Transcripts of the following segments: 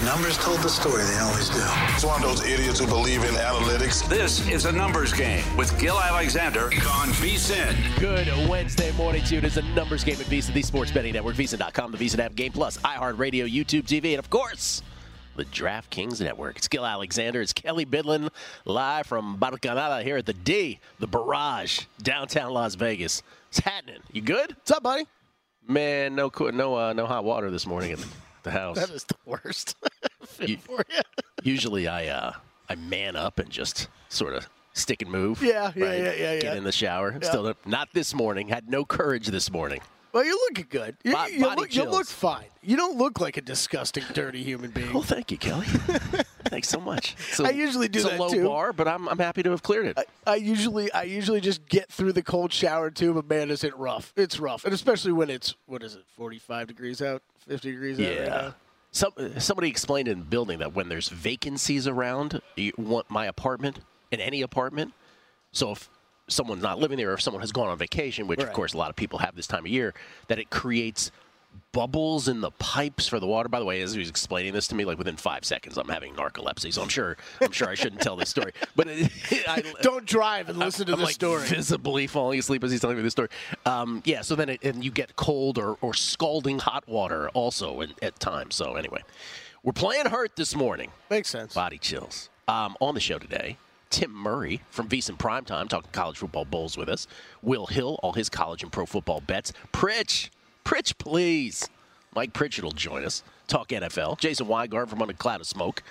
The numbers told the story. They always do. It's one of those idiots who believe in analytics. This is a numbers game with Gil Alexander on VSiN. Good Wednesday morning to you. It is a numbers game at VSiN, the Sports Betting Network, VSiN.com, the VSiN app, Game Plus, iHeartRadio, YouTube TV, and of course, the DraftKings Network. It's Gil Alexander. It's Kelly Bidlin live from Barcanada here at the D, the Barrage, downtown Las Vegas. It's happening. You good? What's up, buddy? Man, no hot water this morning at the house. That is the worst. Usually I man up and just sort of stick and move. Yeah. Get in the shower. Yeah. Still not this morning. Had no courage this morning. Well, you're looking good. You look fine. You don't look like a disgusting, dirty human being. Well, thank you, Kelly. Thanks so much. I usually do that, too. It's a low bar, but I'm happy to have cleared it. I usually just get through the cold shower, too, but, man, is it rough. It's rough, and especially when it's, 45 degrees out, 50 degrees out right now? Somebody explained in the building that when there's vacancies around, you want my apartment, in any apartment, so if someone's not living there or if someone has gone on vacation, which, of course, a lot of people have this time of year, that it creates bubbles in the pipes for the water. By the way, as he was explaining this to me, like within 5 seconds, I'm having narcolepsy, so I'm sure I shouldn't tell this story. But don't drive and listen to the story. Visibly falling asleep as he's telling me this story. So then and you get cold or scalding hot water also at times. So anyway, we're playing hurt this morning. Makes sense. Body chills. On the show today, Tim Murray from VSiN Primetime talking college football bowls with us. Will Hill, all his college and pro football bets. Pritch, please. Mike Pritchett will join us. Talk NFL. Jason Weingart from Under Cloud of Smoke.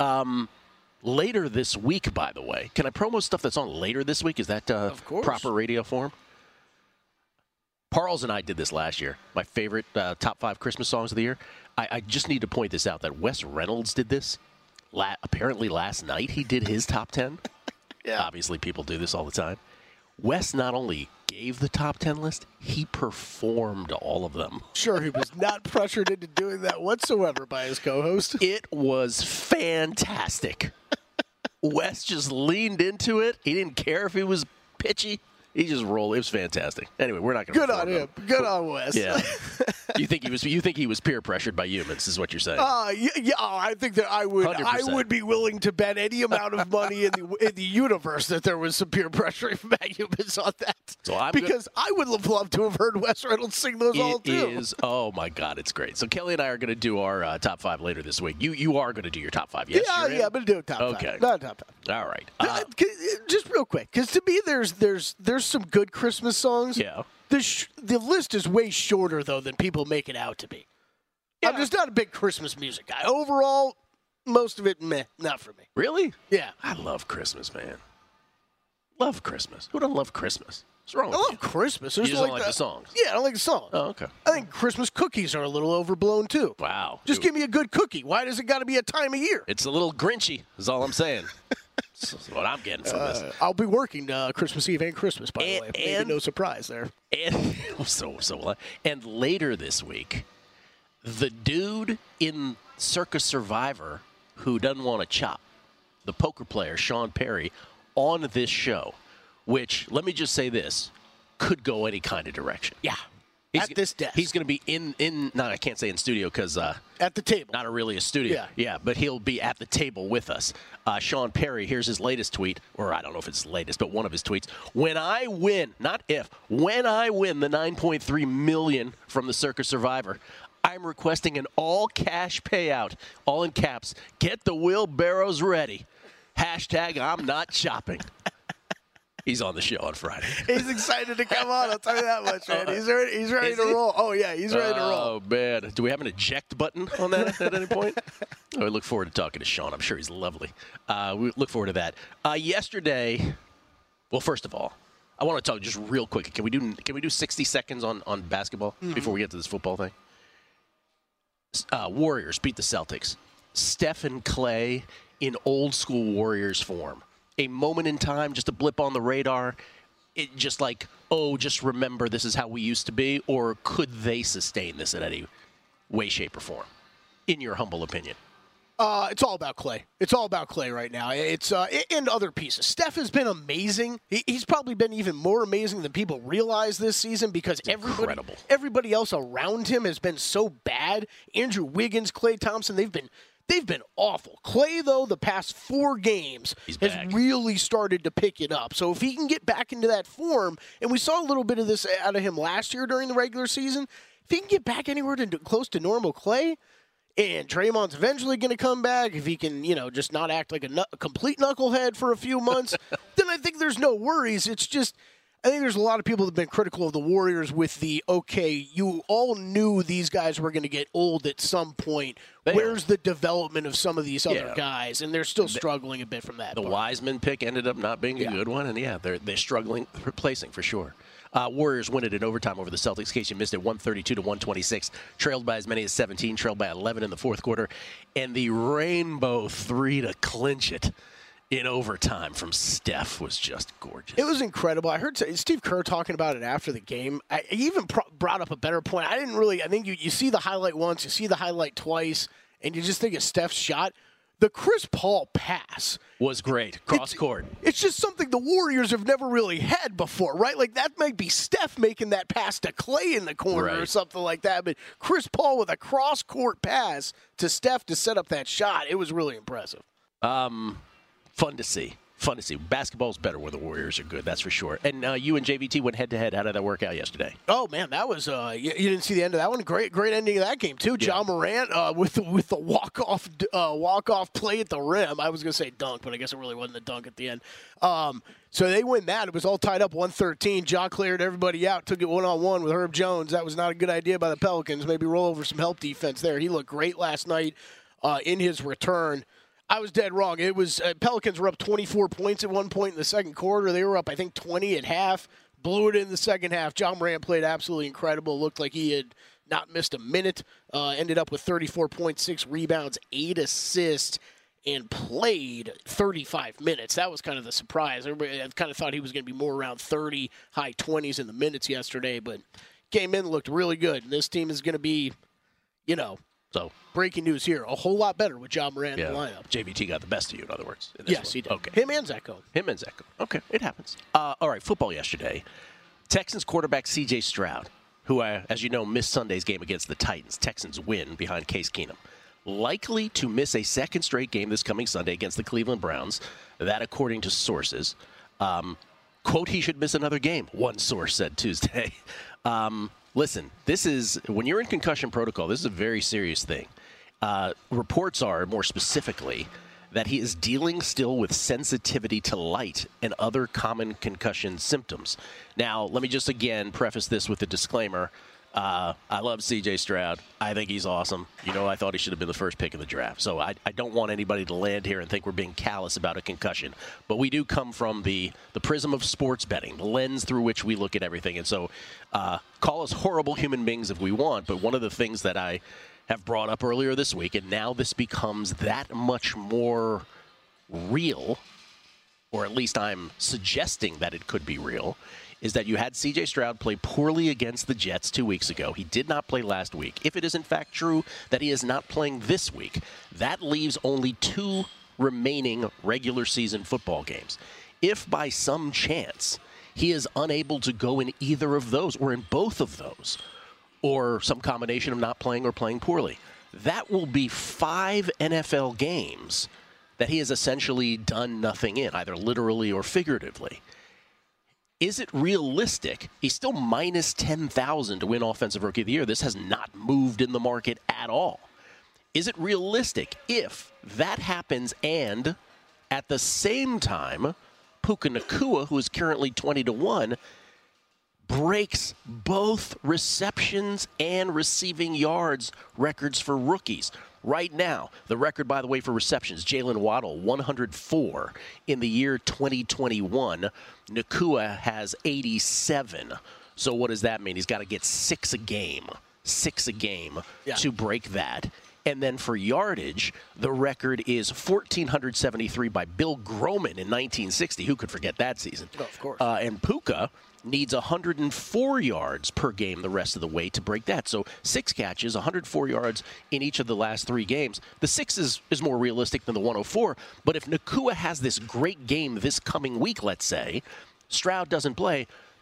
Later this week, by the way. Can I promo stuff that's on later this week? Is that of course. Proper radio form? Parles and I did this last year. My favorite top 5 Christmas songs of the year. I just need to point this out that Wes Reynolds did this. Apparently last night he did his top 10. Yeah. Obviously people do this all the time. Wes not only gave the top 10 list, he performed all of them. Sure, he was not pressured into doing that whatsoever by his co-host. It was fantastic. Wes just leaned into it. He didn't care if he was pitchy. He just rolled. It was fantastic. Anyway, we're not going to. Good on him. Good on Wes. Yeah. You think he was peer pressured by humans? Is what you're saying? Yeah. I think that I would. 100%. I would be willing to bet any amount of money in the universe that there was some peer pressuring by humans on that. So I would have loved to have heard Wes Reynolds sing those all too. Oh my God, it's great. So Kelly and I are going to do our top 5 later this week. You are going to do your top 5. Yes. Yeah. I'm going to do a top 5. Okay. Not a top 5. All right. Just real quick, because to me, there's some good Christmas songs. Yeah. The list is way shorter, though, than people make it out to be. Yeah. I'm just not a big Christmas music guy. Overall, most of it, meh, not for me. Really? Yeah. I love Christmas, man. Love Christmas. Who doesn't love Christmas? What's wrong with I you? love Christmas. You just don't like the songs? Yeah, I don't like the songs. Oh, okay. I think Christmas cookies are a little overblown, too. Wow. Just give me a good cookie. Why does it got to be a time of year? It's a little Grinchy, is all I'm saying. That's what I'm getting from this. I'll be working Christmas Eve and Christmas, by the way. Maybe no surprise there. And later this week, the dude in Circus Survivor who doesn't want to chop, the poker player Sean Perry, on this show, which, let me just say this, could go any kind of direction. Yeah. At this desk. He's going to be I can't say in studio because at the table. Not really a studio. Yeah, but he'll be at the table with us. Sean Perry, here's his latest tweet, or I don't know if it's latest, but one of his tweets. When I win, not if, when I win the $9.3 million from the Circus Survivor, I'm requesting an all-cash payout, all in caps. Get the wheelbarrows ready. Hashtag I'm not chopping. He's on the show on Friday. He's excited to come on. I'll tell you that much, man. He's ready to roll. Oh, yeah, he's ready to roll. Oh, man. Do we have an eject button on that at any point? I look forward to talking to Sean. I'm sure he's lovely. We look forward to that. Yesterday, well, first of all, I want to talk just real quick. Can we do 60 seconds on basketball before we get to this football thing? Warriors beat the Celtics. Steph and Clay in old school Warriors form. A moment in time, just a blip on the radar. It just like, just remember this is how we used to be, or could they sustain this in any way, shape, or form, in your humble opinion? It's all about Clay. It's all about Clay right now. It's and other pieces. Steph has been amazing. He's probably been even more amazing than people realize this season because everybody else around him has been so bad. Andrew Wiggins, Klay Thompson, they've They've been awful. Clay, though, the past 4 games has really started to pick it up. So if he can get back into that form, and we saw a little bit of this out of him last year during the regular season, if he can get back anywhere close to normal Clay, and Draymond's eventually going to come back, if he can, just not act like a complete knucklehead for a few months, then I think there's no worries. It's just, I think there's a lot of people that have been critical of the Warriors with you all knew these guys were going to get old at some point. Where's the development of some of these other guys? And they're still struggling a bit from that. The Wiseman pick ended up not being a good one, and they're struggling replacing for sure. Warriors win it in overtime over the Celtics. In case you missed it, 132-126. Trailed by as many as 17. Trailed by 11 in the fourth quarter. And the rainbow 3 to clinch it in overtime from Steph was just gorgeous. It was incredible. I heard Steve Kerr talking about it after the game. He even brought up a better point. I think you see the highlight once, you see the highlight twice, and you just think of Steph's shot. The Chris Paul pass was great. Cross court. It's just something the Warriors have never really had before, right? Like that might be Steph making that pass to Clay in the corner or something like that. But Chris Paul with a cross court pass to Steph to set up that shot, it was really impressive. Fun to see. Basketball's better when the Warriors are good, that's for sure. And you and JVT went head-to-head. How did that work out yesterday? Oh, man, that was you didn't see the end of that one. Great ending of that game, too. Ja Morant with the walk-off play at the rim. I was going to say dunk, but I guess it really wasn't a dunk at the end. So they win that. It was all tied up 113. Ja cleared everybody out, took it one-on-one with Herb Jones. That was not a good idea by the Pelicans. Maybe roll over some help defense there. He looked great last night in his return. I was dead wrong. It was Pelicans were up 24 points at one point in the second quarter. They were up, I think, 20 at half. Blew it in the second half. Ja Morant played absolutely incredible. Looked like he had not missed a minute. Ended up with 34.6 rebounds, 8 assists, and played 35 minutes. That was kind of the surprise. Everybody kind of thought he was going to be more around 30, high 20s in the minutes yesterday, but came in, looked really good. And this team is going to be, So, breaking news here, a whole lot better with Ja Morant in the lineup. JVT got the best of you, in other words. Yes, he did. Okay. Him and Zach Cohen. Okay, it happens. All right, football yesterday. Texans quarterback C.J. Stroud, who, as you know, missed Sunday's game against the Titans. Texans win behind Case Keenum. Likely to miss a second straight game this coming Sunday against the Cleveland Browns. That, according to sources. Quote, he should miss another game, one source said Tuesday. Listen, this is, when you're in concussion protocol, this is a very serious thing. Reports are, more specifically, that he is dealing still with sensitivity to light and other common concussion symptoms. Now, let me just again preface this with a disclaimer. I love C.J. Stroud. I think he's awesome. I thought he should have been the first pick of the draft. So I don't want anybody to land here and think we're being callous about a concussion. But we do come from the prism of sports betting, the lens through which we look at everything. And so call us horrible human beings if we want, but one of the things that I have brought up earlier this week, and now this becomes that much more real, or at least I'm suggesting that it could be real, is that you had C.J. Stroud play poorly against the Jets 2 weeks ago. He did not play last week. If it is in fact true that he is not playing this week, that leaves only 2 remaining regular season football games. If by some chance he is unable to go in either of those or in both of those, or some combination of not playing or playing poorly, that will be 5 NFL games that he has essentially done nothing in, either literally or figuratively. Is it realistic? He's still minus 10,000 to win Offensive Rookie of the Year. This has not moved in the market at all. Is it realistic if that happens and at the same time, Puka Nacua, who is currently 20-1, breaks both receptions and receiving yards records for rookies? Right now, the record, by the way, for receptions, Jalen Waddle, 104 in the year 2021. Nacua has 87. So what does that mean? He's got to get 6 a game to break that. And then for yardage, the record is 1,473 by Bill Groman in 1960. Who could forget that season? Oh, of course. And Puka needs 104 yards per game the rest of the way to break that. So 6 catches, 104 yards in each of the last 3 games. The 6 is more realistic than the 104. But if Nacua has this great game this coming week, let's say, Stroud doesn't play,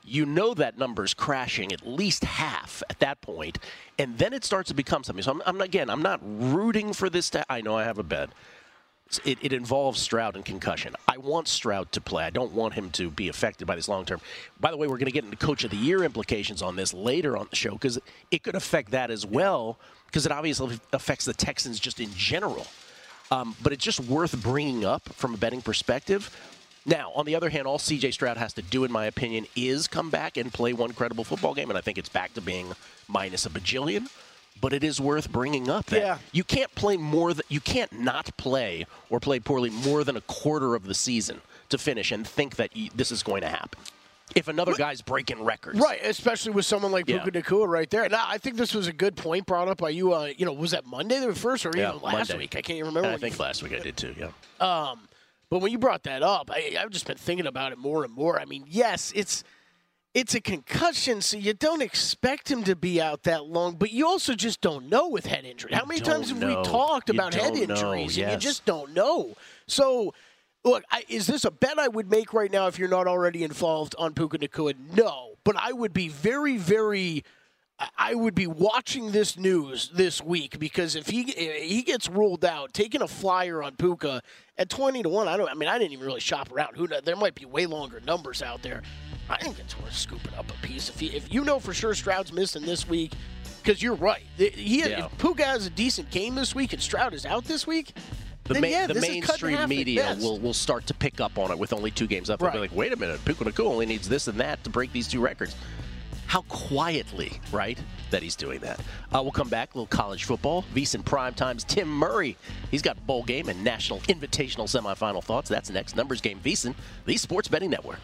you know that number's crashing at least half at that point, and then it starts to become something. So I'm not rooting for this. I know I have a bet. It involves Stroud and concussion. I want Stroud to play. I don't want him to be affected by this long term. By the way, we're going to get into Coach of the Year implications on this later on the show because it could affect that as well because it obviously affects the Texans just in general. But it's just worth bringing up from a betting perspective. Now, on the other hand, all C.J. Stroud has to do, in my opinion, is come back and play one credible football game, and I think it's back to being minus a bajillion. But it is worth bringing up that you can't play you can't not play or play poorly more than a quarter of the season to finish and think that this is going to happen. If another guy's breaking records. Right, especially with someone like Puka Nacua right there. Now, I think this was a good point brought up by you. Was that Monday the first or even last week? I can't even remember. I think last week I did too, But when you brought that up, I've just been thinking about it more and more. I mean, yes, it's a concussion, so you don't expect him to be out that long, but you also just don't know with head injury. How many times have we talked about head injuries, and you just don't know? So, look, is this a bet I would make right now if you're not already involved on Puka Nacua? No, but I would be very, very I would be watching this news this week because if he gets ruled out, taking a flyer on Puka at 20-1, I didn't even really shop around. There might be way longer numbers out there. I think it's worth scooping up a piece. If you know for sure Stroud's missing this week, because you're right. If Puka has a decent game this week and Stroud is out this week, the mainstream media will start to pick up on it with only 2 games up. They'll be like, wait a minute, Puka Nacua only needs this and that to break these 2 records. How quietly, right, that he's doing that. We'll come back, a little college football. VSiN Primetime's Tim Murray. He's got bowl game and national invitational semifinal thoughts. That's next. Numbers Game VSiN, the Sports Betting Network.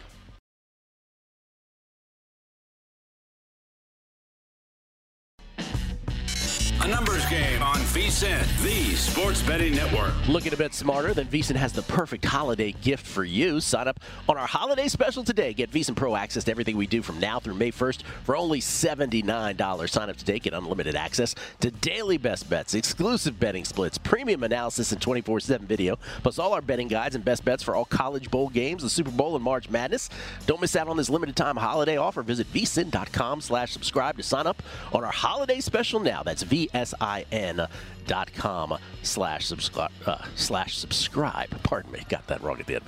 A numbers game on VSiN, the Sports Betting Network. Looking a bit smarter? Then VSiN has the perfect holiday gift for you. Sign up on our holiday special today. Get VSiN Pro access to everything we do from now through May 1st for only $79. Sign up today. Get unlimited access to daily best bets, exclusive betting splits, premium analysis, and 24/7 video, plus all our betting guides and best bets for all college bowl games, the Super Bowl, and March Madness. Don't miss out on this limited time holiday offer. Visit vsin.com/subscribe to sign up on our holiday special now. That's VSIN.com/subscribe. Pardon me, got that wrong at the end.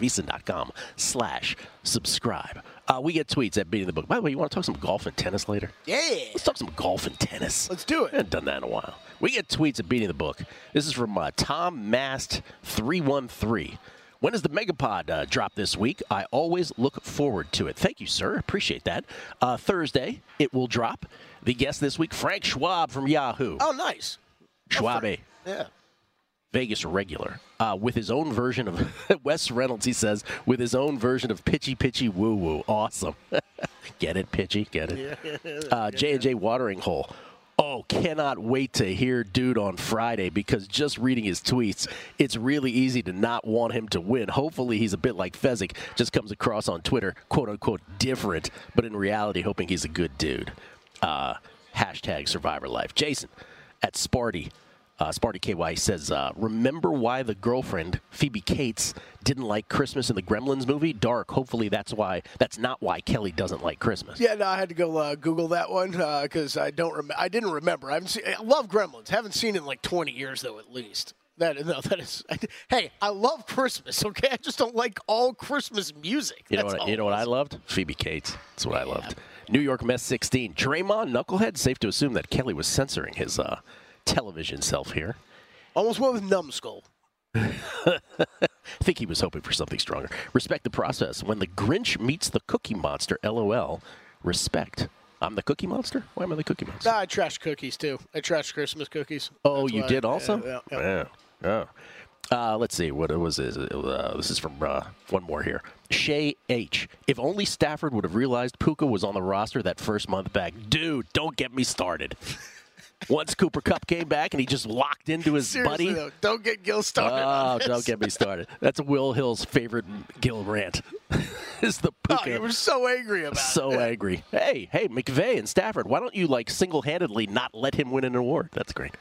VSIN.com/subscribe. We get tweets at Beating the Book. By the way, you want to talk some golf and tennis later? Yeah. Let's talk some golf and tennis. Let's do it. I haven't done that in a while. We get tweets at Beating the Book. This is from Tom Mast 313. When does the Megapod drop this week? I always look forward to it. Thank you, sir. Appreciate that. Thursday, it will drop. The guest this week, Frank Schwab from Yahoo. Oh, nice. Schwabe. Yeah. Vegas regular. With his own version of, Wes Reynolds, he says, with his own version of Pitchy Pitchy Woo Woo. Awesome. Get it, Pitchy? Get it? Yeah. J&J Watering Hole. Oh, cannot wait to hear Dude on Friday because just reading his tweets, it's really easy to not want him to win. Hopefully he's a bit like Fezzik, just comes across on Twitter, quote-unquote, different, but in reality hoping he's a good dude. Hashtag Survivor Life. Jason at Sparty. Sparty KY says, remember why the girlfriend, Phoebe Cates, didn't like Christmas in the Gremlins movie? Dark. Hopefully that's not why Kelly doesn't like Christmas. Yeah, no, I had to go Google that one because I didn't remember. I love Gremlins. Haven't seen it in like 20 years, though, at least. Hey, I love Christmas, okay? I just don't like all Christmas music. You know what I loved? Phoebe Cates. That's what I loved. New York Mess 16. Draymond Knucklehead. Safe to assume that Kelly was censoring his television self here. Almost went with Numbskull. I think he was hoping for something stronger. Respect the process. When the Grinch meets the Cookie Monster, LOL. Respect. I'm the Cookie Monster? Why am I the Cookie Monster? I trashed cookies, too. I trashed Christmas cookies. Oh, you did also? Yeah. Let's see. What was this? This is from one more here. Shay H. If only Stafford would have realized Puka was on the roster that first month back. Dude, don't get me started. Once Cooper Kupp came back and he just locked into his buddy. Though, don't get Gil started. Oh, don't get me started. That's Will Hill's favorite Gil rant. Is the Puka. Oh, you were so angry about it. So angry. Hey, McVay and Stafford, why don't you single-handedly not let him win an award? That's great.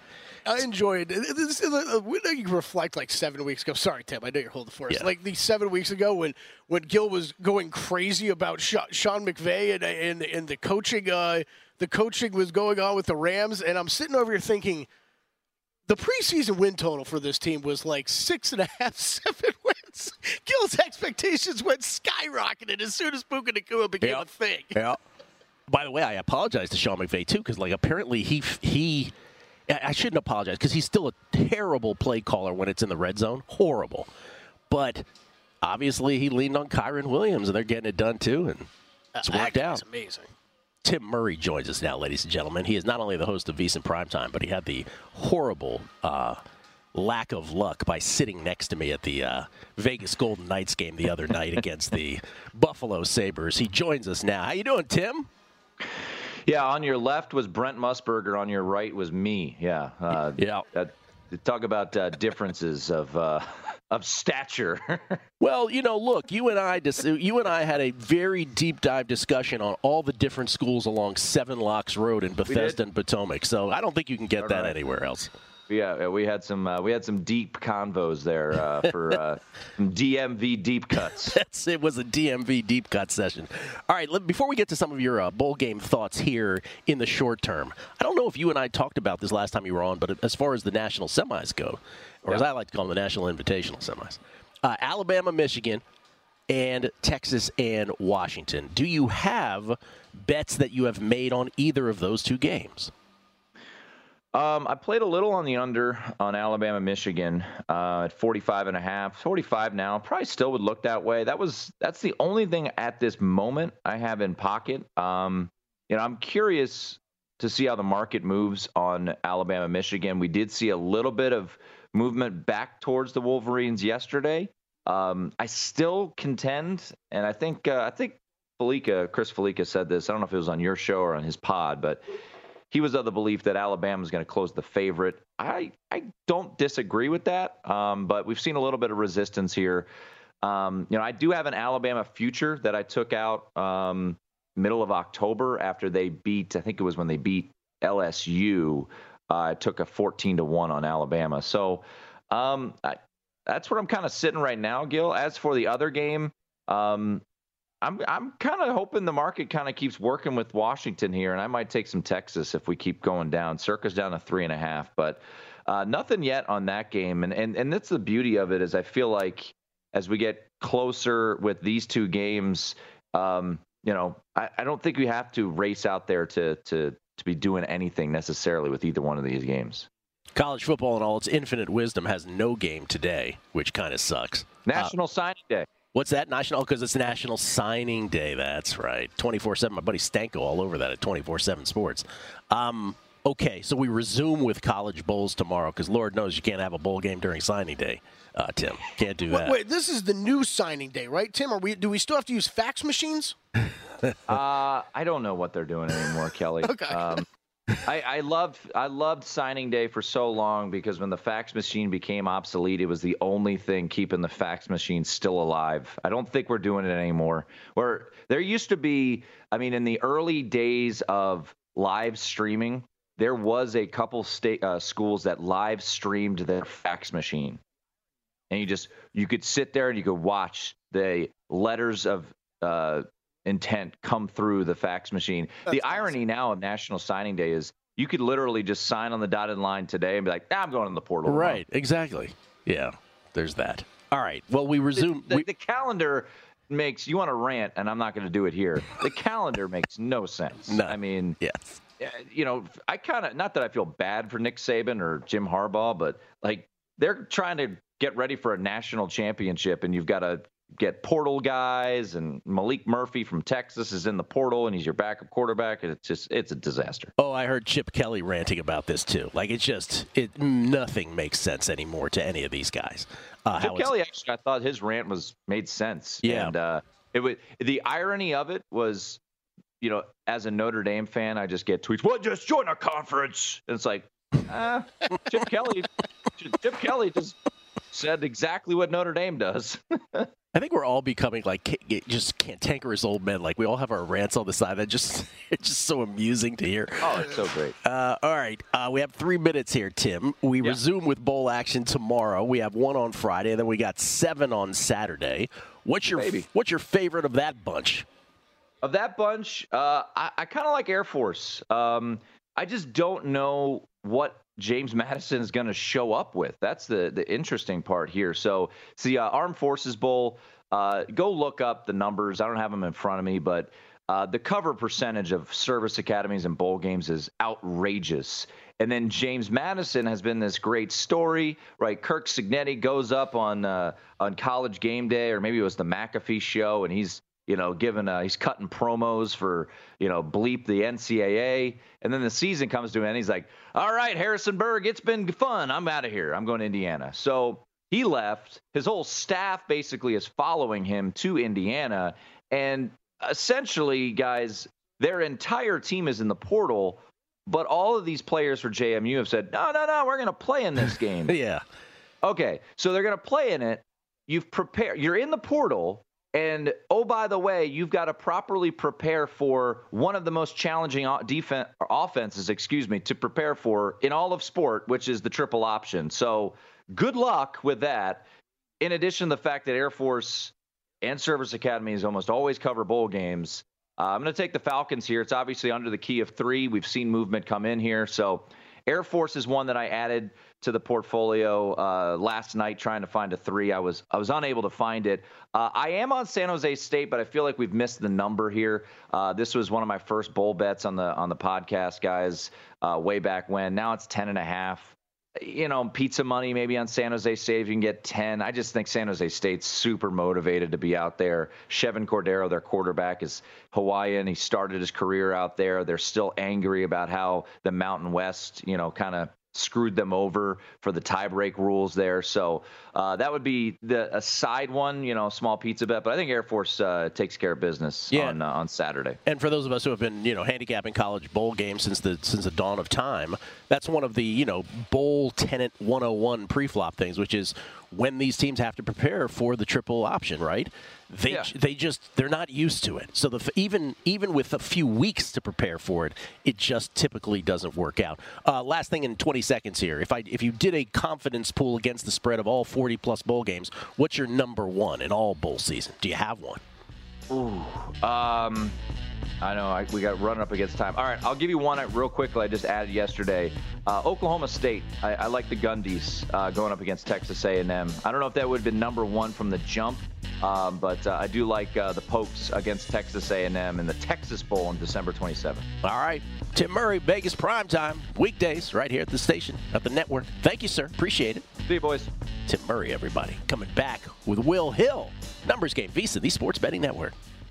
I enjoyed this. When you reflect like 7 weeks ago. Sorry, Tim. I know you're holding for us. Yeah. Like these 7 weeks ago when Gil was going crazy about Sean McVay and the coaching. The coaching was going on with the Rams, and I'm sitting over here thinking the preseason win total for this team was like 6.5, 7 wins. Gil's expectations went skyrocketing as soon as Puka Nacua became a thing. Yeah. By the way, I apologize to Sean McVay too, because like apparently he I shouldn't apologize because he's still a terrible play caller when it's in the red zone, horrible. But obviously he leaned on Kyron Williams, and they're getting it done too, and it's worked out. That's amazing. Tim Murray joins us now, ladies and gentlemen. He is not only the host of VSiN Primetime, but he had the horrible lack of luck by sitting next to me at the Vegas Golden Knights game the other night against the Buffalo Sabres. He joins us now. How you doing, Tim? Yeah, on your left was Brent Musburger. On your right was me. Yeah. Talk about differences of stature. Well, look, you and I had a very deep dive discussion on all the different schools along Seven Locks Road in Bethesda and Potomac. So I don't think you can get that anywhere else. Yeah, we had some deep convos there for some DMV deep cuts. It was a DMV deep cut session. All right, before we get to some of your bowl game thoughts here in the short term, I don't know if you and I talked about this last time you were on, but as far as the national semis go, or as I like to call them, the national invitational semis, Alabama, Michigan, and Texas and Washington. Do you have bets that you have made on either of those two games? I played a little on the under on Alabama, Michigan at 45.5, 45 now. Probably still would look that way. That's the only thing at this moment I have in pocket. I'm curious to see how the market moves on Alabama, Michigan. We did see a little bit of movement back towards the Wolverines yesterday. I still contend, and I think Chris Felica said this. I don't know if it was on your show or on his pod, but he was of the belief that Alabama is going to close the favorite. I don't disagree with that, but we've seen a little bit of resistance here. I do have an Alabama future that I took out middle of October after they beat, I think it was when they beat LSU. I took a 14-1 on Alabama. So that's where I'm kind of sitting right now, Gil. As for the other game, I'm kind of hoping the market kind of keeps working with Washington here, and I might take some Texas if we keep going down. Circa's down to 3.5, but nothing yet on that game. And that's the beauty of it is I feel like as we get closer with these two games, I don't think we have to race out there to be doing anything necessarily with either one of these games. College football in all its infinite wisdom has no game today, which kind of sucks. National Signing Day. What's that? National? Because it's National Signing Day. That's right. 24/7. My buddy Stanko all over that at 24/7 Sports. Okay, so we resume with college bowls tomorrow because Lord knows you can't have a bowl game during signing day, Tim. Can't do that. Wait, this is the new signing day, right, Tim? Do we still have to use fax machines? I don't know what they're doing anymore, Kelly. Okay. I loved signing day for so long because when the fax machine became obsolete, it was the only thing keeping the fax machine still alive. I don't think we're doing it anymore. Where there used to be, in the early days of live streaming, there was a couple schools that live streamed their fax machine, and you could sit there and you could watch the letters of intent come through the fax machine. The irony now of National Signing Day is you could literally just sign on the dotted line today and be like, I'm going in the portal. Right, exactly. Yeah, there's that. All right, well, we resume. The calendar makes, you want to rant, and I'm not going to do it here. The calendar makes no sense. No. Yes. I kind of, not that I feel bad for Nick Saban or Jim Harbaugh, but like they're trying to get ready for a national championship, and you've got to get portal guys, and Malik Murphy from Texas is in the portal, and he's your backup quarterback, and it's a disaster. Oh, I heard Chip Kelly ranting about this too. Like nothing makes sense anymore to any of these guys. Chip Kelly, actually, I thought his rant made sense. Yeah. And the irony of it was, as a Notre Dame fan, I just get tweets, well, just join a conference. And it's like, Chip Kelly just said exactly what Notre Dame does. I think we're all becoming like just cantankerous old men. Like we all have our rants on the side. That just it's just so amusing to hear. Oh, it's so great. All right, we have 3 minutes here, Tim. We resume with bowl action tomorrow. We have 1 on Friday, and then we got 7 on Saturday. What's your favorite of that bunch? Of that bunch, I kind of like Air Force. I just don't know what James Madison is going to show up with. That's the interesting part here. So it's the Armed Forces Bowl. Go look up the numbers. I don't have them in front of me, but the cover percentage of service academies and bowl games is outrageous. And then James Madison has been this great story, right? Kirk Cignetti goes up on College Game Day, or maybe it was the McAfee show, and he's he's cutting promos for, bleep the NCAA. And then the season comes to an end. He's like, all right, Harrisonburg, it's been fun. I'm out of here. I'm going to Indiana. So he left. His whole staff basically is following him to Indiana. And essentially, guys, their entire team is in the portal. But all of these players for JMU have said, no, we're going to play in this game. Yeah. Okay, so they're going to play in it. You've prepared. You're in the portal. And, oh, by the way, you've got to properly prepare for one of the most challenging offenses, to prepare for in all of sport, which is the triple option. So good luck with that. In addition to the fact that Air Force and Service Academies almost always cover bowl games, I'm going to take the Falcons here. It's obviously under the key of 3. We've seen movement come in here. So Air Force is one that I added to the portfolio last night trying to find a 3. I was unable to find it. I am on San Jose State, but I feel like we've missed the number here. This was one of my first bowl bets on the podcast, guys, way back when. Now it's 10.5. Pizza money maybe on San Jose State if you can get 10. I just think San Jose State's super motivated to be out there. Chevin Cordero, their quarterback, is Hawaiian. He started his career out there. They're still angry about how the Mountain West, kind of screwed them over for the tiebreak rules there. So that would be a side one, small pizza bet. But I think Air Force takes care of business on Saturday. And for those of us who have been, handicapping college bowl games since the dawn of time, that's one of the, bowl tenant 101 pre-flop things, which is when these teams have to prepare for the triple option, right? They're not used to it. So even with a few weeks to prepare for it, it just typically doesn't work out. Last thing in 20 seconds here. If you did a confidence pool against the spread of all 40-plus bowl games, what's your number 1 in all bowl season? Do you have one? Ooh. I know we got running up against time. All right, I'll give you one real quickly. I just added yesterday. Oklahoma State. I like the Gundies going up against Texas A&M. I don't know if that would have been number 1 from the jump, but I do like the Pokes against Texas A&M in the Texas Bowl on December 27th. All right, Tim Murray, Vegas Primetime, weekdays right here at the station, at the network. Thank you, sir. Appreciate it. See you, boys. Tim Murray, everybody. Coming back with Will Hill. Numbers Game, VSiN, the Sports Betting Network.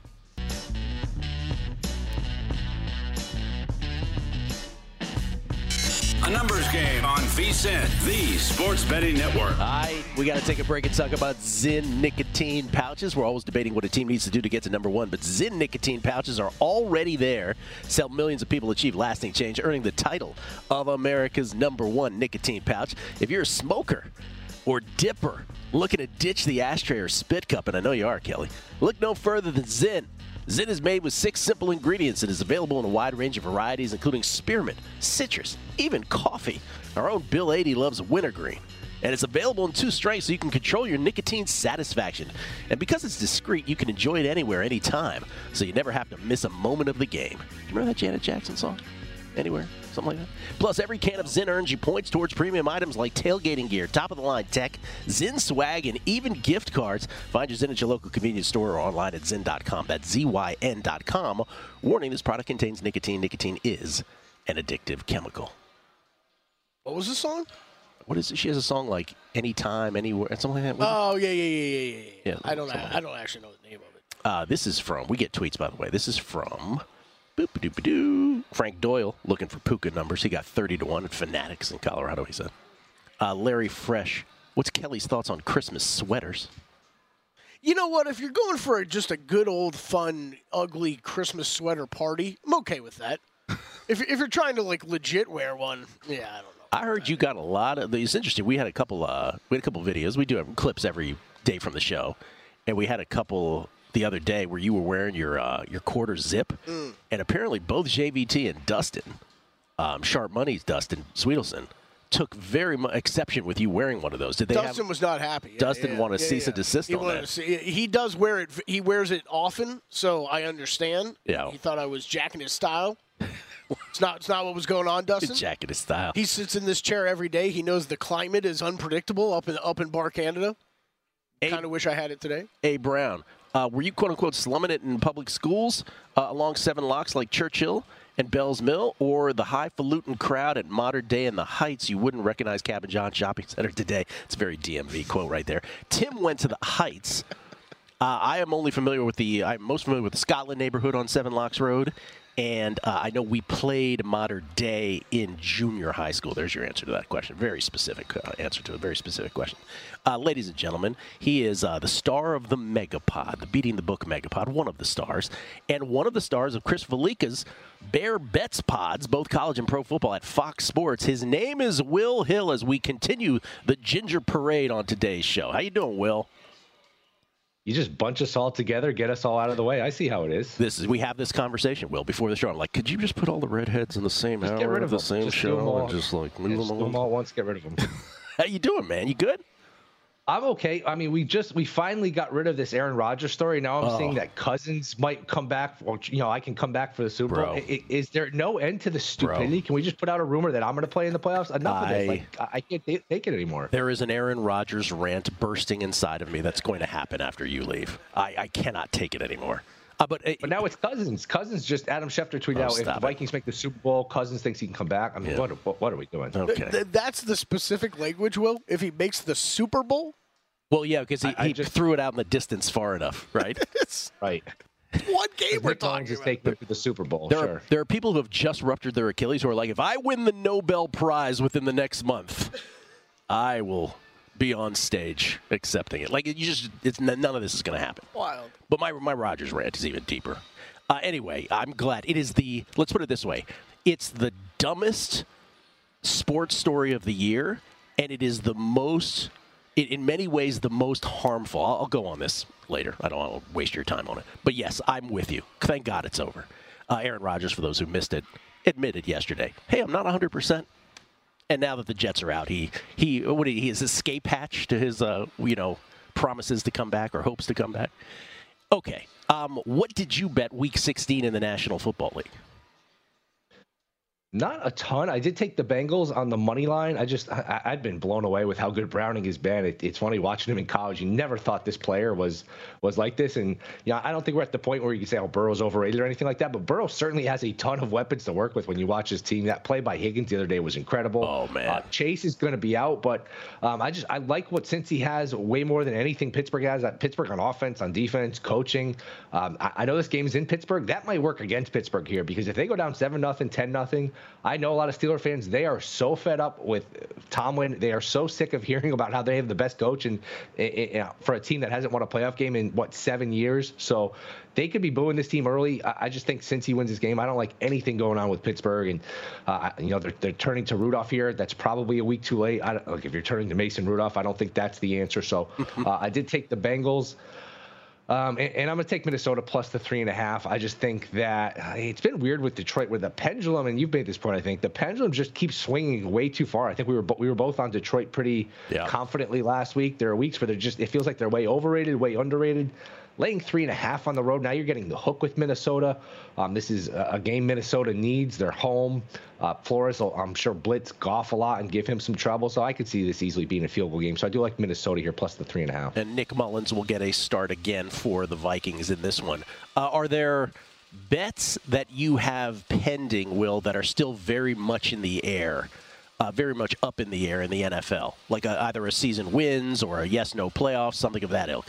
A Numbers Game on VSiN, the Sports Betting Network. We got to take a break and talk about Zyn nicotine pouches. We're always debating what a team needs to do to get to number 1, but Zyn nicotine pouches are already there. Help millions of people achieve lasting change, earning the title of America's number 1 nicotine pouch. If you're a smoker or dipper looking to ditch the ashtray or spit cup, and I know you are, Kelly, look no further than Zyn. Zyn is made with 6 simple ingredients and is available in a wide range of varieties, including spearmint, citrus, even coffee. Our own Bill 80 loves wintergreen. And it's available in 2 strengths so you can control your nicotine satisfaction. And because it's discreet, you can enjoy it anywhere, anytime, so you never have to miss a moment of the game. Remember that Janet Jackson song? Anywhere? Something like that? Plus, every can of Zyn earns you points towards premium items like tailgating gear, top-of-the-line tech, Zyn swag, and even gift cards. Find your Zyn at your local convenience store or online at Zyn.com. That's ZYN.com. Warning, this product contains nicotine. Nicotine is an addictive chemical. What was the song? What is it? She has a song like Anytime, Anywhere, something like that. Oh, yeah. I don't actually know the name of it. This is from, we get tweets, by the way. This is from Frank Doyle, looking for Puka numbers. He got 30-1 at Fanatics in Colorado, he said. Larry Fresh, what's Kelly's thoughts on Christmas sweaters? You know what? If you're going for just a good old fun, ugly Christmas sweater party, I'm okay with that. If you're trying to legit wear one, yeah, I don't know. I heard you got a lot of these. Interesting. We had a couple videos. We do have clips every day from the show, and we had a couple the other day where you were wearing your quarter zip, and apparently both JVT and Dustin, Sharp Money's Dustin Sweetelson, took very much exception with you wearing one of those. Did they? Dustin was not happy. Dustin wanted to cease and desist on that. He does wear it. He wears it often, so I understand. Yeah. He thought I was jacking his style. It's not what was going on, Dustin. Jacking his style. He sits in this chair every day. He knows the climate is unpredictable up in Bar Canada. Kind of wish I had it today. A. Brown, were you quote unquote slumming it in public schools along 7 Locks like Churchill and Bell's Mill, or the highfalutin crowd at Modern Day in the Heights? You wouldn't recognize Cabin John Shopping Center today. It's a very DMV quote right there. Tim went to the Heights. I'm most familiar with the Scotland neighborhood on 7 Locks Road, and I know we played Modern Day in junior high school. There's your answer to that question. Very specific answer to a very specific question. Ladies and gentlemen, he is the star of the Megapod, the Beating the Book Megapod, one of the stars, and one of the stars of Chris Valika's Bear Bets Pods, both college and pro football at Fox Sports. His name is Will Hill as we continue the Ginger Parade on today's show. How you doing, Will? You just bunch us all together, get us all out of the way. I see how it is. We have this conversation, Will, before the show. I'm like, could you just put all the redheads in the same hour, get rid of the them. same just show, and just like move them do them along? all at once, get rid of them. How you doing, man? You good? I'm okay. I mean, we finally got rid of this Aaron Rodgers story. Now I'm seeing that Cousins might come back. Or, I can come back for the Super Bowl. Is there no end to the stupidity? Can we just put out a rumor that I'm going to play in the playoffs? Enough of this. Like, I can't take it anymore. There is an Aaron Rodgers rant bursting inside of me that's going to happen after you leave. I cannot take it anymore. But now it's Cousins. Cousins just Adam Schefter tweeted out, if the Vikings make the Super Bowl, Cousins thinks he can come back. I mean, what are we doing? Okay. That's the specific language, Will. If he makes the Super Bowl. Well, yeah, because he just threw it out in the distance far enough, right? Right. What game we're talking about? Take them to the Super Bowl. There are people who have just ruptured their Achilles who are like, if I win the Nobel Prize within the next month, I will be on stage accepting it. Like, none of this is going to happen. Wild. But my Rodgers rant is even deeper. Anyway, I'm glad. Let's put it this way. It's the dumbest sports story of the year, and it is the most... in many ways, the most harmful. I'll go on this later. I don't want to waste your time on it. But, yes, I'm with you. Thank God it's over. Aaron Rodgers, for those who missed it, admitted yesterday, hey, I'm not 100%. And now that the Jets are out, he his escape hatch to his, promises to come back or hopes to come back. Okay. What did you bet Week 16 in the National Football League? Not a ton. I did take the Bengals on the money line. I'd been blown away with how good Browning has been. It's funny watching him in college. You never thought this player was like this. And I don't think we're at the point where you can say, Burrow's overrated or anything like that. But Burrow certainly has a ton of weapons to work with when you watch his team. That play by Higgins the other day was incredible. Oh, man. Chase is going to be out. But I like what Cincy has way more than anything Pittsburgh has. Pittsburgh on offense, on defense, coaching. I know this game's in Pittsburgh. That might work against Pittsburgh here because if they go down 7-0, 10-0, I know a lot of Steeler fans, they are so fed up with Tomlin. They are so sick of hearing about how they have the best coach and for a team that hasn't won a playoff game in, 7 years. So they could be booing this team early. I just think since he wins this game, I don't like anything going on with Pittsburgh. And, they're turning to Rudolph here. That's probably a week too late. If you're turning to Mason Rudolph, I don't think that's the answer. So I did take the Bengals. And I'm going to take Minnesota plus the 3.5. I just think that it's been weird with Detroit where the pendulum, and you've made this point, I think, the pendulum just keeps swinging way too far. I think we were both on Detroit pretty confidently last week. There are weeks where it feels like they're way overrated, way underrated. Laying 3.5 on the road, now you're getting the hook with Minnesota. This is a game Minnesota needs. They're home. Flores will, I'm sure, blitz Goff a lot and give him some trouble. So I could see this easily being a field goal game. So I do like Minnesota here, plus the 3.5. And Nick Mullins will get a start again for the Vikings in this one. Are there bets that you have pending, Will, that are still very much in the air? Very much up in the air in the NFL? Like either a season wins or a yes-no playoff, something of that ilk?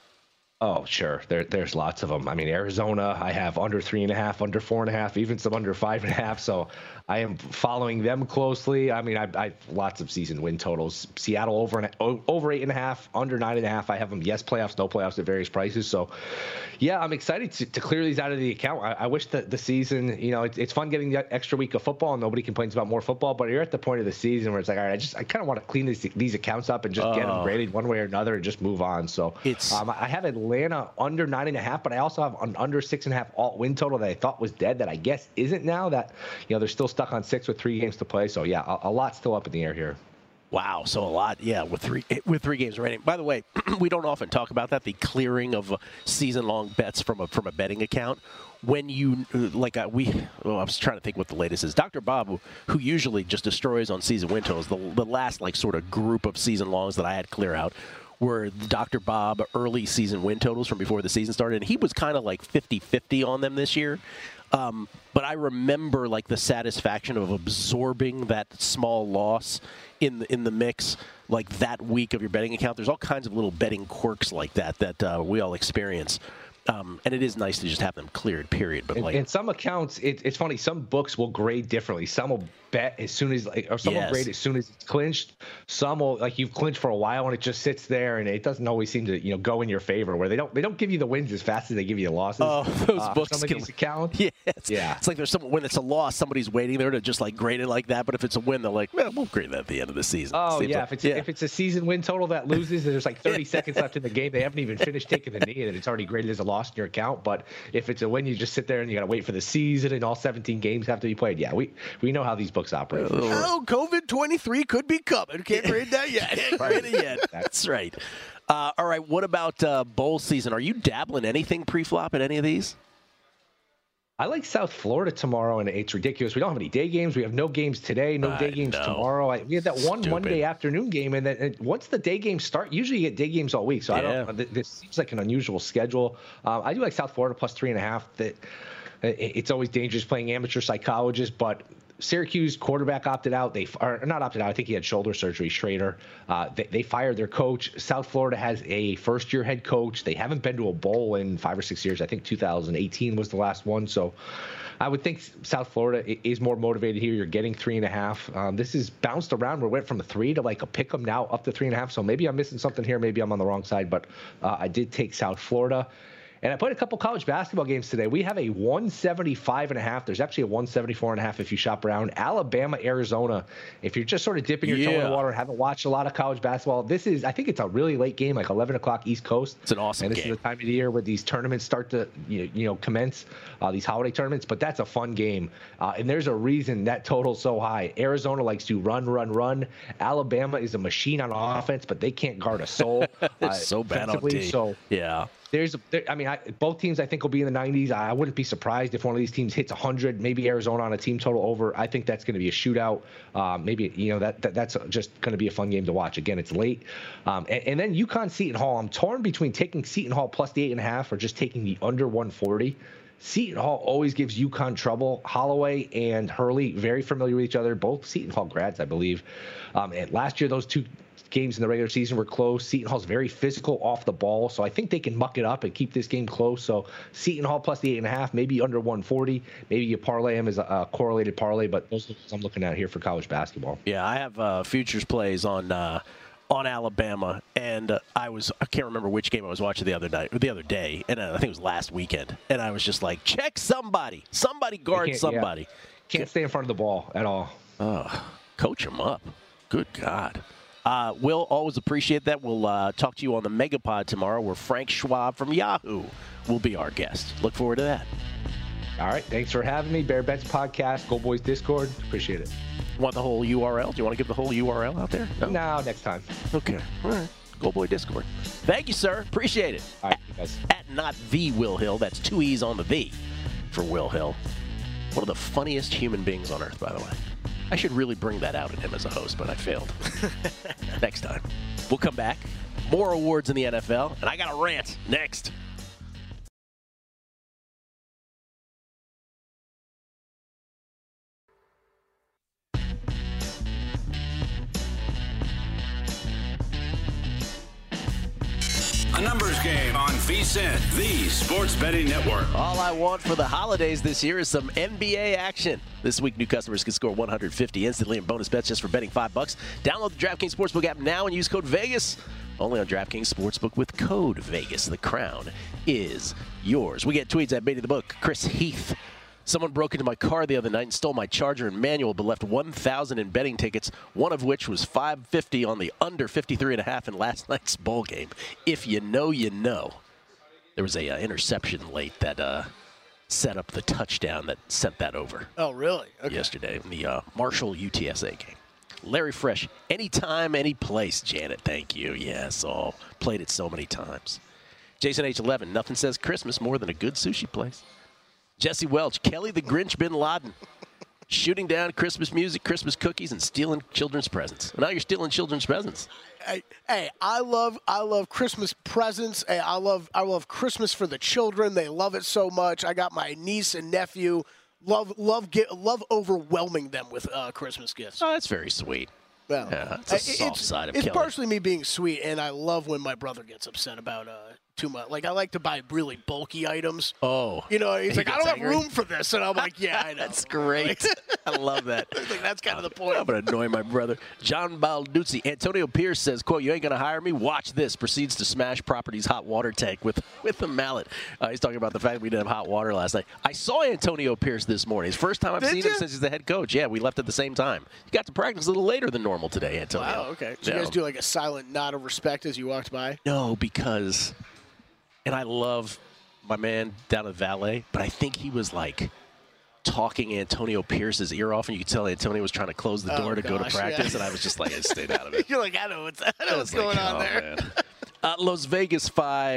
Oh, sure. There's lots of them. I mean, Arizona, I have under 3.5, under 4.5, even some under 5.5. So I am following them closely. I mean, I lots of season win totals. Seattle over 8.5, under 9.5. I have them yes playoffs, no playoffs at various prices. So, yeah, I'm excited to clear these out of the account. I wish that the season, it's fun getting that extra week of football, and nobody complains about more football. But you're at the point of the season where it's like, all right, I kind of want to clean these accounts up and just get them graded one way or another and just move on. So I have a Atlanta under 9.5, but I also have an under 6.5 alt win total that I thought was dead that I guess isn't now. That they're still stuck on 6 with 3 games to play. So yeah, a lot still up in the air here. Wow, so a lot, yeah, with three games remaining. By the way, we don't often talk about that, the clearing of season-long bets from a betting account. When you I was trying to think what the latest is. Dr. Bob, who usually just destroys on season win totals, the last sort of group of season longs that I had clear out were Dr. Bob early season win totals from before the season started, and he was kind of like 50-50 on them this year. But I remember the satisfaction of absorbing that small loss in the mix, that week of your betting account. There's all kinds of little betting quirks like that we all experience. And it is nice to just have them cleared, period. But in some accounts, it's funny. Some books will grade differently. Some will bet as soon as, or some will grade as soon as it's clinched. Some will, you've clinched for a while and it just sits there, and it doesn't always seem to go in your favor. Where they don't give you the wins as fast as they give you the losses. Oh, those books. Some of these accounts. Yeah, it's like there's when it's a loss, somebody's waiting there to just grade it like that. But if it's a win, they're like, well, we'll grade that at the end of the season. Oh yeah, if it's a season win total that loses, there's 30 seconds left in the game. They haven't even finished taking the knee, and it's already graded as a loss in your account. But if it's a win, you just sit there and you got to wait for the season, and all 17 games have to be played. Yeah, we know how these books operate. Oh, COVID-23 could be coming. Can't grade that yet. Can't grade it yet. That's right. All right, what about bowl season? Are you dabbling anything pre-flop in any of these? I like South Florida tomorrow, and it's ridiculous. We don't have any day games. We have no games today, no day games tomorrow. We had that one Monday afternoon game, and then once the day games start, usually you get day games all week. So I don't. This seems like an unusual schedule. I do like South Florida plus 3.5. That it's always dangerous playing amateur psychologists, but Syracuse quarterback opted out. They are not opted out. I think he had shoulder surgery, Schrader. They fired their coach. South Florida has a first-year head coach. They haven't been to a bowl in 5 or 6 years. I think 2018 was the last one. So I would think South Florida is more motivated here. You're getting 3.5. This is bounced around. We went from a 3 to a pick 'em now up to 3.5. So maybe I'm missing something here. Maybe I'm on the wrong side. But I did take South Florida. And I played a couple college basketball games today. We have a 175.5. There's actually a 174.5 if you shop around. Alabama, Arizona. If you're just sort of dipping your toe in the water and haven't watched a lot of college basketball, I think it's a really late game, 11 o'clock East Coast. It's an awesome game. And this is the time of the year where these tournaments start to commence, these holiday tournaments. But that's a fun game. And there's a reason that total's so high. Arizona likes to run. Alabama is a machine on offense, but they can't guard a soul. So bad on D. So yeah. Both teams I think will be in the 90s. I wouldn't be surprised if one of these teams hits 100. Maybe Arizona on a team total over. I think that's going to be a shootout. Maybe that's just going to be a fun game to watch. Again, it's late. And then UConn Seton Hall. I'm torn between taking Seton Hall plus the 8.5 or just taking the under 140. Seton Hall always gives UConn trouble. Holloway and Hurley very familiar with each other. Both Seton Hall grads, I believe. And last year those two games in the regular season were close. Seton Hall's very physical off the ball, so I think they can muck it up and keep this game close. So Seton Hall plus the 8.5, maybe under 140. Maybe you parlay them as a correlated parlay, but those are what I'm looking at here for college basketball. Yeah, I have futures plays on Alabama, and I can't remember which game I was watching the other day, and I think it was last weekend, and I was just like, check somebody guard somebody. Yeah. Can't stay in front of the ball at all. Coach them up. Good God. We'll always appreciate that. We'll talk to you on the Megapod tomorrow, where Frank Schwab from Yahoo will be our guest. Look forward to that. All right. Thanks for having me. Bear Bets Podcast, Go Boys Discord. Appreciate it. Want the whole URL? Do you want to give the whole URL out there? No, next time. Okay. All right. Go Boy Discord. Thank you, sir. Appreciate it. All right, guys. At not the Will Hill. That's 2 E's on the V for Will Hill. One of the funniest human beings on earth, by the way. I should really bring that out in him as a host, but I failed. Next time. We'll come back. More awards in the NFL, and I got a rant next. A numbers game on VSiN, the Sports Betting Network. All I want for the holidays this year is some NBA action. This week, new customers can score $150 instantly in bonus bets just for betting $5. Download the DraftKings Sportsbook app now and use code VEGAS. Only on DraftKings Sportsbook with code VEGAS. The crown is yours. We get tweets at Beatty the Book. Chris Heath. Someone broke into my car the other night and stole my charger and manual, but left $1,000 in betting tickets, one of which was $550 on the under 53.5 in last night's bowl game. If you know, you know. There was a interception late that set up the touchdown that sent that over. Oh, really? Okay. Yesterday in the Marshall UTSA game. Larry Fresh, anytime, any place. Janet, thank you. Yes, played it so many times. Jason H11, nothing says Christmas more than a good sushi place. Jesse Welch, Kelly the Grinch bin Laden. Shooting down Christmas music, Christmas cookies, and stealing children's presents. Now you're stealing children's presents. Hey, I love Christmas presents. Hey, I love Christmas for the children. They love it so much. I got my niece and nephew. Love overwhelming them with Christmas gifts. Oh, that's very sweet. Well, yeah, that's a soft side of Kelly. It's partially me being sweet, and I love when my brother gets upset about too much. Like, I like to buy really bulky items. Oh. You know, he's like, I don't angry? have room for this. And I'm like, yeah, I know. That's great. I love that. Like, that's kind of the point. I'm going to annoy my brother. John Balduzzi. Antonio Pierce says, quote, you ain't going to hire me? Watch this. Proceeds to smash property's hot water tank with a mallet. He's talking about the fact we didn't have hot water last night. I saw Antonio Pierce this morning. It's the first time I've seen him since he's the head coach. Yeah, we left at the same time. You got to practice a little later than normal today, Antonio. Wow, okay. So you guys do like a silent nod of respect as you walked by? No, because... And I love my man down at Valet, but I think he was like talking Antonio Pierce's ear off, and you could tell Antonio was trying to close the door to go to practice, and I was just like, I stayed out of it. You're like, I know what's going on there. Las Vegas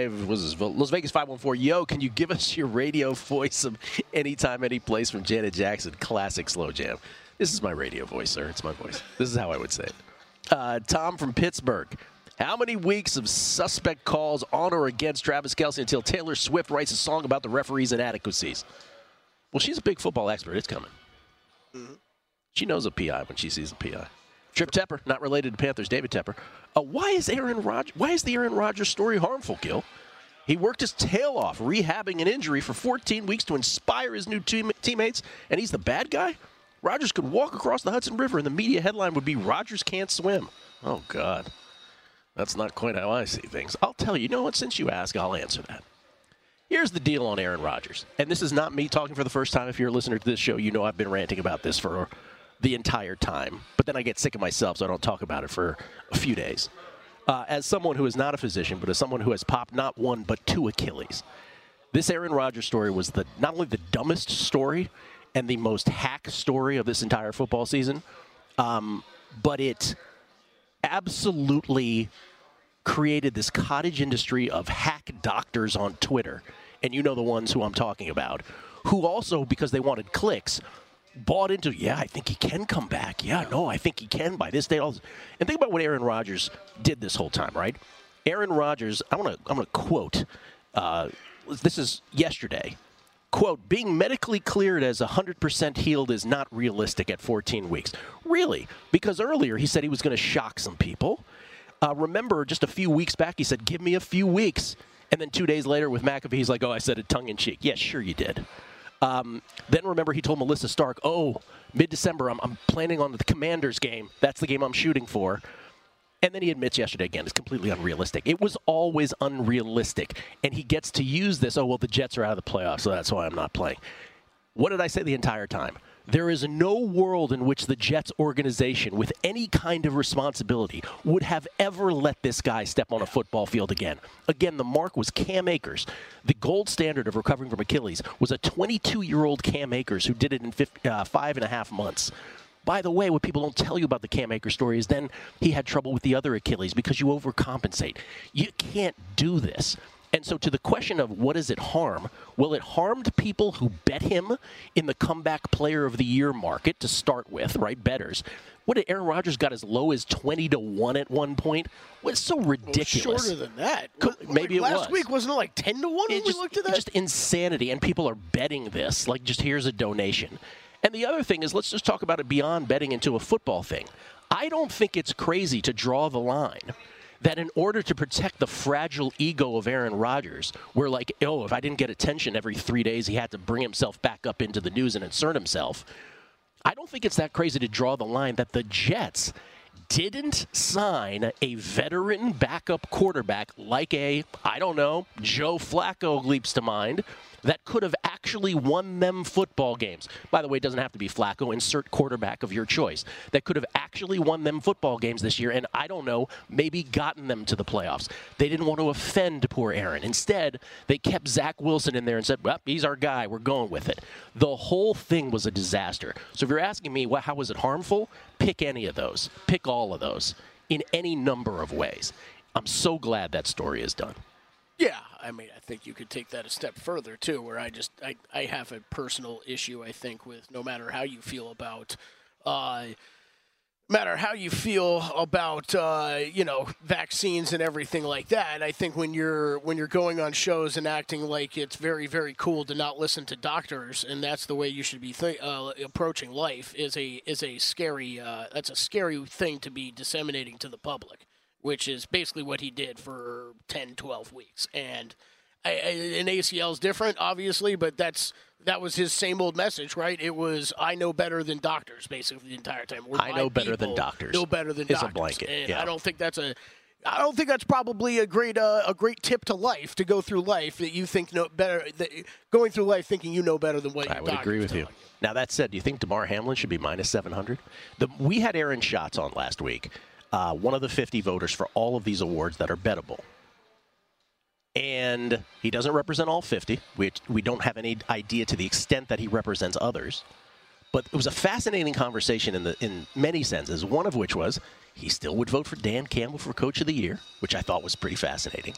514. Yo, can you give us your radio voice of anytime, any place from Janet Jackson? Classic slow jam. This is my radio voice, sir. It's my voice. This is how I would say it. Tom from Pittsburgh. How many weeks of suspect calls on or against Travis Kelce until Taylor Swift writes a song about the referees' inadequacies? Well, she's a big football expert. It's coming. Mm-hmm. She knows a PI when she sees a PI. Trip Tepper, not related to Panthers, David Tepper. Why is the Aaron Rodgers story harmful, Gil? He worked his tail off rehabbing an injury for 14 weeks to inspire his new teammates, and he's the bad guy? Rodgers could walk across the Hudson River, and the media headline would be, Rodgers can't swim. Oh, God. That's not quite how I see things. I'll tell you. You know what? Since you ask, I'll answer that. Here's the deal on Aaron Rodgers. And this is not me talking for the first time. If you're a listener to this show, you know I've been ranting about this for the entire time. But then I get sick of myself, so I don't talk about it for a few days. As someone who is not a physician, but as someone who has popped not one but two Achilles, this Aaron Rodgers story was not only the dumbest story and the most hack story of this entire football season, but it absolutely created this cottage industry of hack doctors on Twitter, and you know the ones who I'm talking about, who also, because they wanted clicks, bought into, I think he can come back. I think he can by this date. And think about what Aaron Rodgers did this whole time, right? Aaron Rodgers, I'm gonna quote, this is yesterday, quote, being medically cleared as 100% healed is not realistic at 14 weeks. Really? Because earlier he said he was going to shock some people. Remember, just a few weeks back, he said, give me a few weeks. And then 2 days later with McAfee, he's like, I said it tongue-in-cheek. Yes, sure you did. Then remember he told Melissa Stark, mid-December, I'm planning on the Commanders game. That's the game I'm shooting for. And then he admits yesterday again, it's completely unrealistic. It was always unrealistic. And he gets to use this, the Jets are out of the playoffs, so that's why I'm not playing. What did I say the entire time? There is no world in which the Jets organization, with any kind of responsibility, would have ever let this guy step on a football field again. Again, the mark was Cam Akers. The gold standard of recovering from Achilles was a 22-year-old Cam Akers who did it in 5.5 months. By the way, what people don't tell you about the Cam Akers story is then he had trouble with the other Achilles because you overcompensate. You can't do this. And so to the question of what does it harm, well, it harmed people who bet him in the comeback player of the year market to start with, right, bettors. What did Aaron Rodgers got as low as 20-1 at one point? Well, it's so ridiculous. Well, shorter than that. Maybe like it was. Last week, wasn't it like 10-1 when we looked at that? Just insanity, and people are betting this. Like, just here's a donation. And the other thing is, let's just talk about it beyond betting into a football thing. I don't think it's crazy to draw the line that in order to protect the fragile ego of Aaron Rodgers, where like, if I didn't get attention every 3 days, he had to bring himself back up into the news and insert himself. I don't think it's that crazy to draw the line that the Jets didn't sign a veteran backup quarterback like Joe Flacco leaps to mind, that could have actually won them football games. By the way, it doesn't have to be Flacco. Insert quarterback of your choice. That could have actually won them football games this year, and I don't know, maybe gotten them to the playoffs. They didn't want to offend poor Aaron. Instead, they kept Zach Wilson in there and said, well, he's our guy. We're going with it. The whole thing was a disaster. So if you're asking me, well, how was it harmful? Pick any of those. Pick all of those in any number of ways. I'm so glad that story is done. Yeah, I mean, I think you could take that a step further, too, where I have a personal issue, I think, with no matter how you feel about vaccines and everything like that. I think when you're going on shows and acting like it's very, very cool to not listen to doctors, and that's the way you should be approaching life, is a scary that's a scary thing to be disseminating to the public, which is basically what he did for 10, 12 weeks. And an ACL is different, obviously, but that was his same old message, right? It was, I know better than doctors, basically, the entire time. I know better than doctors. Know better than doctors. It's a blanket. And yeah. I don't think that's probably a great tip to life, to go through life, that you think going through life thinking you know better than what I would agree with you. Now, that said, do you think Damar Hamlin should be minus 700? We had Aaron Schatz on last week. One of the 50 voters for all of these awards that are bettable. And he doesn't represent all 50. We don't have any idea to the extent that he represents others. But it was a fascinating conversation in many senses, one of which was he still would vote for Dan Campbell for Coach of the Year, which I thought was pretty fascinating.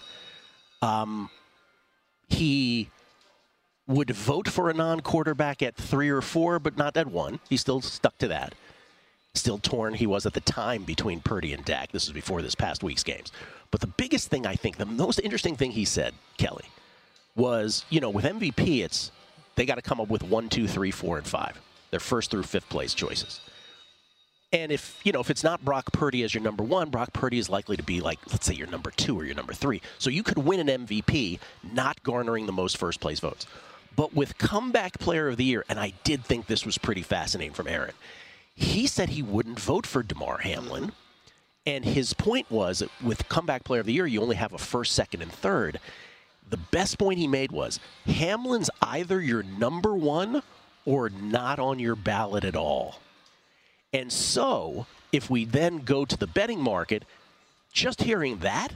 He would vote for a non-quarterback at 3 or 4, but not at 1. He still stuck to that. Still torn he was at the time between Purdy and Dak. This was before this past week's games. But the biggest thing, I think, the most interesting thing he said, Kelly, was, with MVP, they got to come up with 1, 2, 3, 4, and 5. Their first through fifth place choices. And if it's not Brock Purdy as your number 1, Brock Purdy is likely to be like, let's say, your number 2 or your number 3. So you could win an MVP not garnering the most first place votes. But with comeback player of the year, and I did think this was pretty fascinating from Aaron, he said he wouldn't vote for Damar Hamlin. And his point was that with comeback player of the year, you only have a first, second, and third. The best point he made was Hamlin's either your number 1 or not on your ballot at all. And so if we then go to the betting market, just hearing that,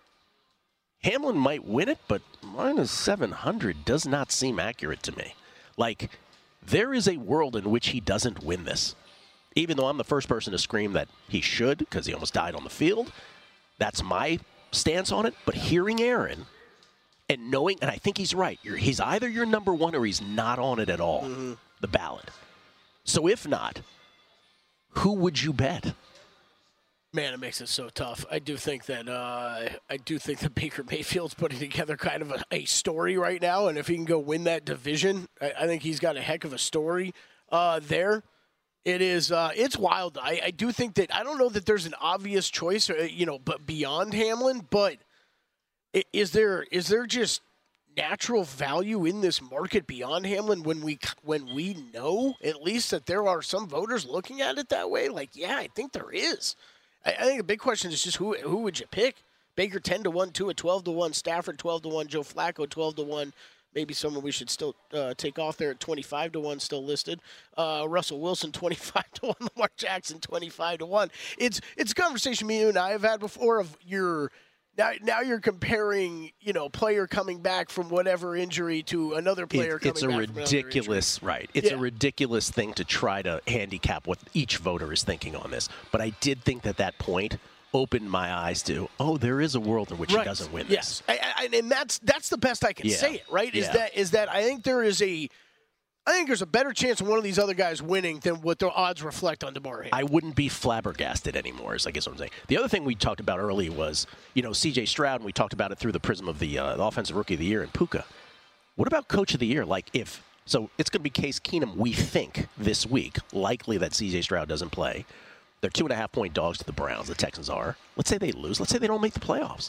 Hamlin might win it, but minus 700 does not seem accurate to me. Like, there is a world in which he doesn't win this. Even though I'm the first person to scream that he should because he almost died on the field. That's my stance on it. But hearing Aaron and knowing, and I think he's right, he's either your number 1 or he's not on it at all, the ballot. So if not, who would you bet? Man, it makes it so tough. I do think that Baker Mayfield's putting together kind of a story right now, and if he can go win that division, I think he's got a heck of a story there. It is. It's wild. I do think that I don't know that there's an obvious choice, but beyond Hamlin. But is there just natural value in this market beyond Hamlin when we know at least that there are some voters looking at it that way? Like, yeah, I think there is. I think the big question is just who would you pick? Baker 10-1, Tua 12-1, Stafford 12-1, Joe Flacco 12-1. Maybe someone we should still take off there at 25-1, still listed. Russell Wilson 25-1, Lamar Jackson 25-1. It's a conversation you and I have had before of now you're comparing player coming back from whatever injury to another player coming back from another ridiculous injury. Right. It's a ridiculous thing to try to handicap what each voter is thinking on this. But I did think that point opened my eyes to, there is a world in which he doesn't win this. Yes, and that's the best I can say it, right? Is that I think there's a better chance of one of these other guys winning than what the odds reflect on Damar Hamlin. I wouldn't be flabbergasted anymore, is I guess what I'm saying. The other thing we talked about early was, C.J. Stroud, and we talked about it through the prism of the Offensive Rookie of the Year and Puka. What about Coach of the Year? So it's going to be Case Keenum, we think, this week. Likely that C.J. Stroud doesn't play. They're 2.5-point dogs to the Browns. The Texans are. Let's say they lose. Let's say they don't make the playoffs.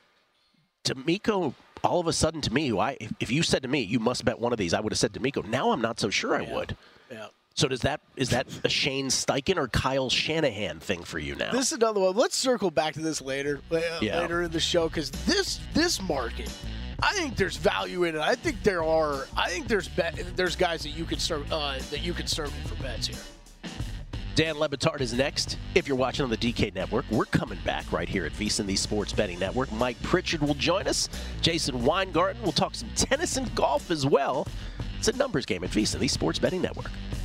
DeMeco, all of a sudden, to me, if you said to me, you must bet one of these, I would have said DeMeco. Now I'm not so sure I would. Yeah. So is that a Shane Steichen or Kyle Shanahan thing for you now? This is another one. Let's circle back to this later in the show, because this market I think there's value in it. I think there's guys that you can serve for bets here. Dan Le Batard is next. If you're watching on the DK Network, we're coming back right here at VSiN, the Sports Betting Network. Mike Pritchard will join us. Jason Weingarten will talk some tennis and golf as well. It's a numbers game at VSiN, the Sports Betting Network.